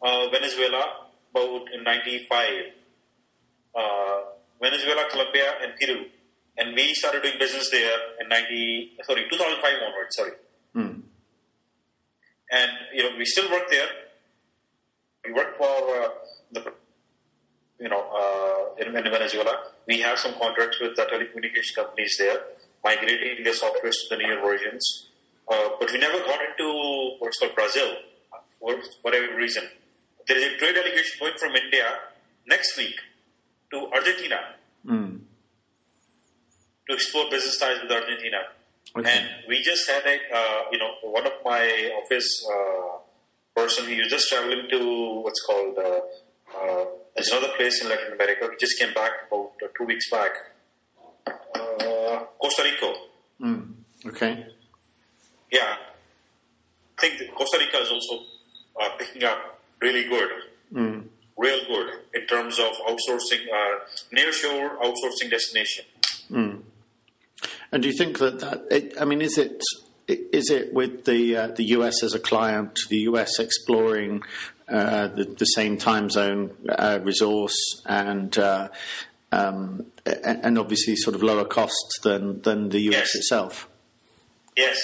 Venezuela about in 95. Venezuela, Colombia, and Peru. And we started doing business there in 2005 onwards, And, we still work there. We work for in Venezuela. We have some contracts with the telecommunication companies there, migrating their software to the newer versions. But we never got into what's called Brazil, for whatever reason. There is a trade delegation going from India next week to Argentina to explore business ties with Argentina. Okay. And we just had one of my office person, he was just traveling to what's called, there's another place in Latin America. He just came back about 2 weeks back. Costa Rica. Okay. Yeah. I think that Costa Rica is also picking up really good. Real good in terms of outsourcing, nearshore outsourcing destination. And do you think is it with the US as a client, the US exploring the same time zone resource and obviously sort of lower cost than the US itself? Yes.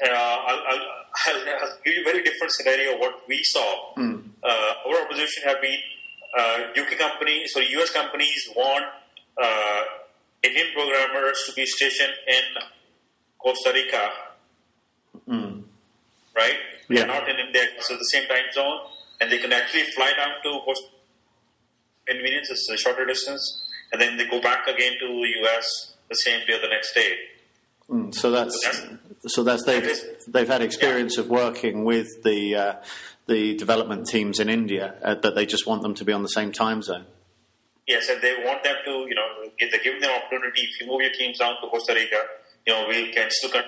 I'll give you a very different scenario of what we saw. Our opposition have been UK companies, so US companies want Indian programmers to be stationed in Costa Rica, right? Yeah. They're not in India, so the same time zone, and they can actually fly down to Costa Rica. Convenience is a shorter distance, and then they go back again to US the same day or the next day. They've had experience of working with the development teams in India, that they just want them to be on the same time zone. Yes, and they want them to, they're giving them opportunity. If you move your teams down to Costa Rica, we can still cut.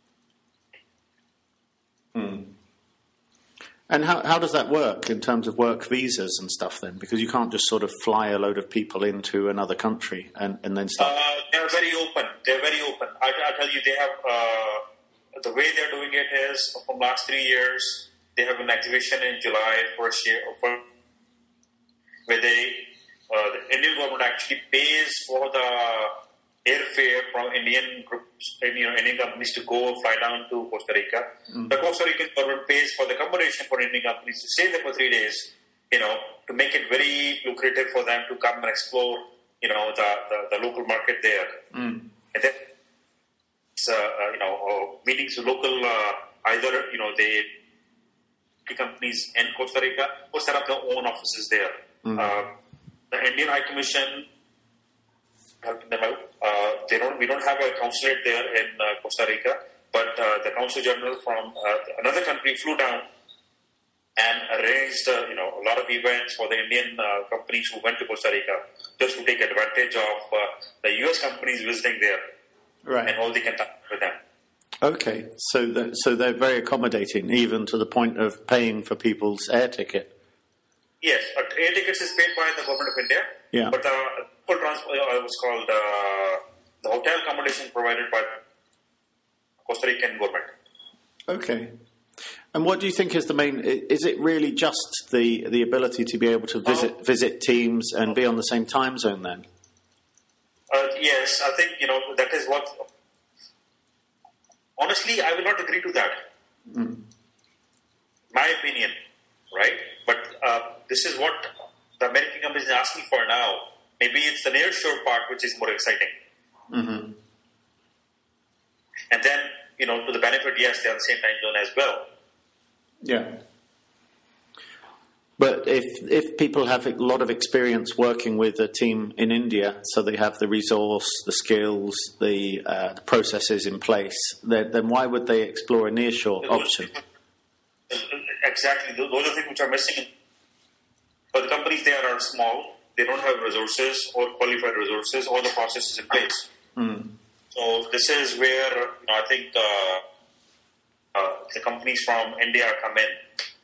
And how does that work in terms of work visas and stuff then? Because you can't just sort of fly a load of people into another country and then start. They're very open. I tell you, they have, the way they're doing it is, from last 3 years, they have an exhibition in July first year, where the Indian government actually pays for the airfare from Indian groups, Indian companies to go fly down to Costa Rica. The Costa Rican government pays for the accommodation for Indian companies to stay there for 3 days, to make it very lucrative for them to come and explore, the local market there. And then, meetings with local, either, the companies in Costa Rica or set up their own offices there. The Indian High Commission helping them out. We don't have a consulate there in Costa Rica, but the Consul General from another country flew down and arranged a lot of events for the Indian companies who went to Costa Rica, just to take advantage of the US companies visiting there, right, and all the contact with them. Okay, so they're very accommodating, even to the point of paying for people's air ticket. Yes, air tickets is paid by the government of India. Yeah. But full transport was called the hotel accommodation provided by Costa Rican government. Okay. And what do you think is the main? Is it really just the ability to be able to visit teams and be on the same time zone then? Yes, I think that is what. Honestly, I will not agree to that. My opinion, right? But this is what the American companies are asking for now. Maybe it's the nearshore part which is more exciting. And then, to the benefit, yes, they're on the same time zone as well. Yeah. But if people have a lot of experience working with a team in India, so they have the resource, the skills, the processes in place, then why would they explore a nearshore option? Exactly. Those are things which are missing. But the companies there are small. They don't have resources or qualified resources or the processes in place. So this is where I think the companies from India come in.